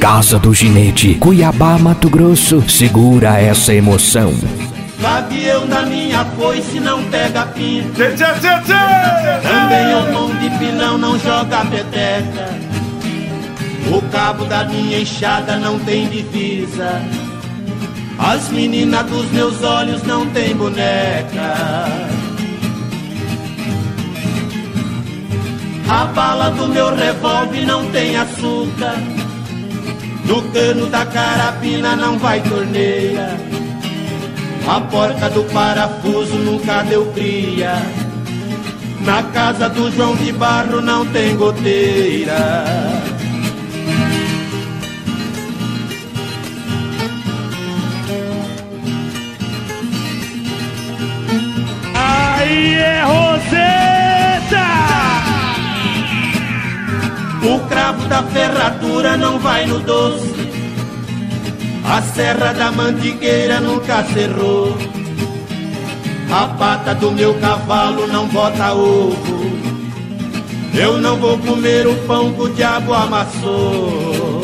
Casa do Ginete, Cuiabá, Mato Grosso, segura essa emoção. Gavião da minha foice não pega pinto. Também o mão de pilão não joga peteca. O cabo da minha enxada não tem divisa. As meninas dos meus olhos não tem boneca. A bala do meu revólver não tem açúcar. No cano da carabina não vai torneira. A porca do parafuso nunca deu cria. Na casa do João de Barro não tem goteira. Aí é Roseta! O cravo da ferradura não vai no doce. A serra da mandigueira nunca cerrou. A pata do meu cavalo não bota ovo. Eu não vou comer o pão que o diabo amassou.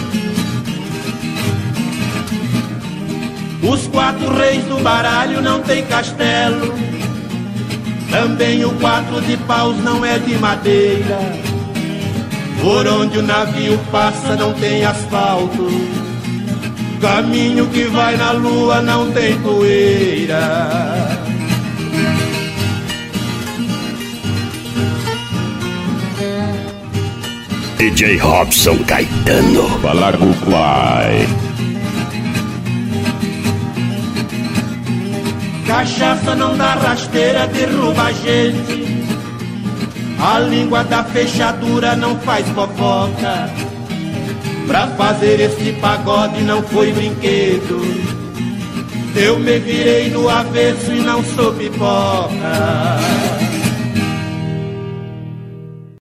Os 4 reis do baralho não tem castelo. Também o 4 de paus não é de madeira. Por onde o navio passa não tem asfalto. Caminho que vai na lua não tem poeira. DJ Robson Caetano. Falar com o Fly. Cachaça não dá rasteira, derruba a gente. A língua da fechadura não faz fofoca. Pra fazer este pagode não foi brinquedo. Eu me virei no avesso e não sou pipoca.